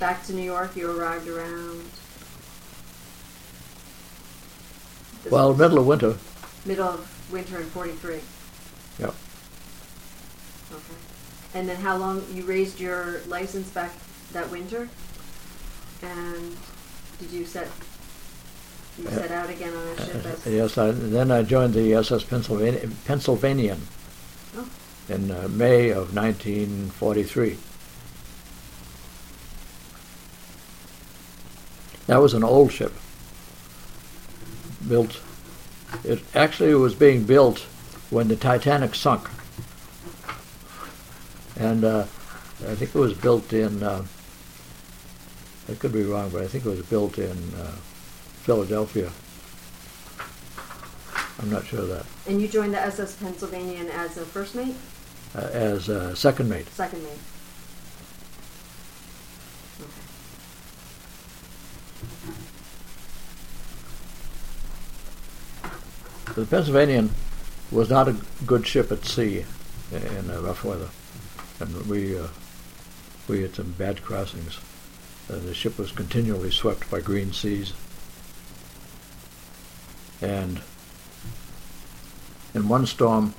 back to New York, you arrived around... Well, middle of winter. Middle of winter in 43. Yep. Okay. And then how long, you raised your license back that winter? And did you set out again on a ship? Yes, then I joined the SS Pennsylvanian in May of 1943. That was an old ship. Built. It actually was being built when the Titanic sunk. And I think it was built in, I could be wrong, but I think it was built in Philadelphia. I'm not sure of that. And you joined the SS Pennsylvanian as a first mate? As a second mate. Second mate. The Pennsylvanian was not a good ship at sea in rough weather, and we had some bad crossings. The ship was continually swept by green seas, and in one storm,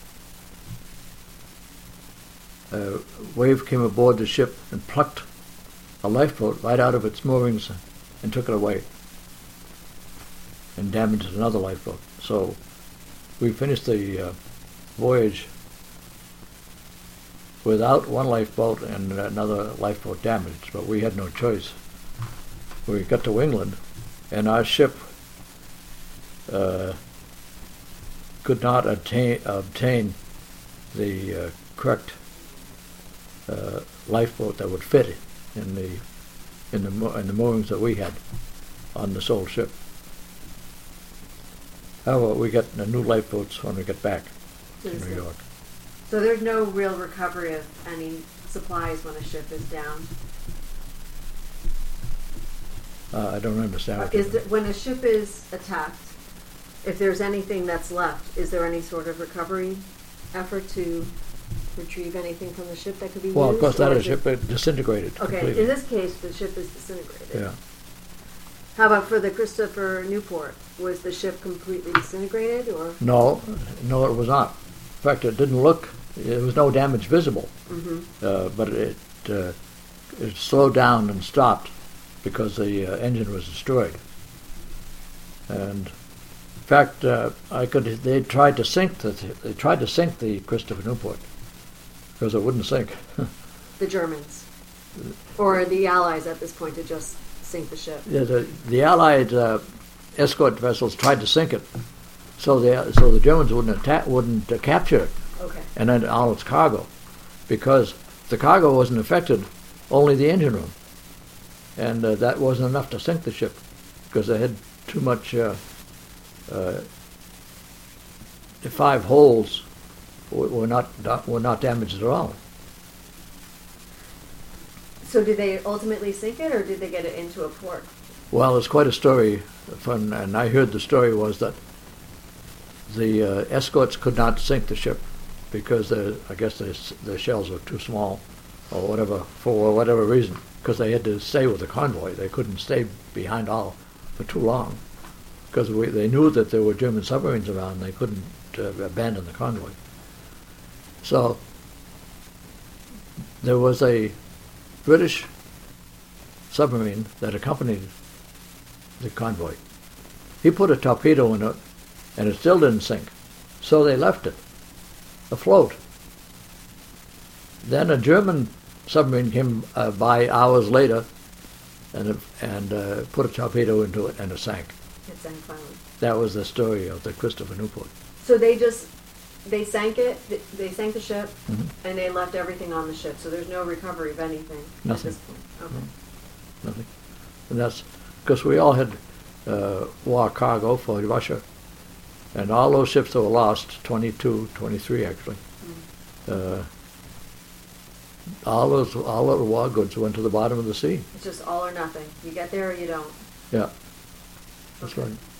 a wave came aboard the ship and plucked a lifeboat right out of its moorings and took it away and damaged another lifeboat. So we finished the voyage without one lifeboat and another lifeboat damaged, but we had no choice. We got to England, and our ship could not obtain the correct lifeboat that would fit in the moorings that we had on this old ship. However, we get new lifeboats when we get back to New York. So there's no real recovery of any supplies when a ship is down? I don't understand. When a ship is attacked, if there's anything that's left, is there any sort of recovery effort to retrieve anything from the ship that could be used? Well, of course, that is ship disintegrated. Okay, completely. in this case, the ship is disintegrated. Yeah. How about for the Christopher Newport? Was the ship completely disintegrated, or? No, it was not. In fact, it didn't look. There was no damage visible, but it slowed down and stopped because the engine was destroyed. And in fact, They tried to sink the Christopher Newport because it wouldn't sink. The Germans, or the Allies at this point, to just sink the ship. Yeah, the Allied escort vessels tried to sink it, so the Germans wouldn't capture it, and then all its cargo, because the cargo wasn't affected, only the engine room, and that wasn't enough to sink the ship, because they had too much. The 5 holes were not damaged at all. So did they ultimately sink it, or did they get it into a port? Well, it's quite a story, and I heard the story was that the escorts could not sink the ship because I guess the shells were too small, or whatever, for whatever reason, because they had to stay with the convoy. They couldn't stay behind all for too long, because they knew that there were German submarines around. They couldn't abandon the convoy. So there was a British submarine that accompanied the convoy. He put a torpedo in it, and it still didn't sink. So they left it afloat. Then a German submarine came by hours later and put a torpedo into it, and it sank. It sank finally. That was the story of the Christopher Newport. So they sank it, they sank the ship, and they left everything on the ship, so there's no recovery of anything Nothing. at this point. Okay. No, nothing. And that's because we all had war cargo for Russia, and all those ships that were lost, 22, 23 actually, all those war goods went to the bottom of the sea. It's just all or nothing. You get there or you don't. Yeah, that's right.